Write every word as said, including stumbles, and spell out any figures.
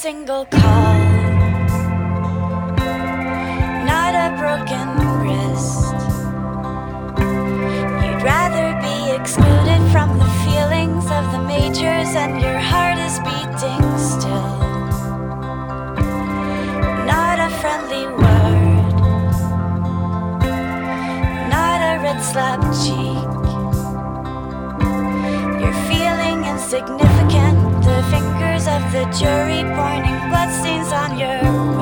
single call, not a broken wrist. You'd rather be excluded from the feelings of the majors, and your heart is beating still. Not a friendly word, not a red slap cheek. You're feeling insignificant, the fingers of the jury pointing bloodstains on your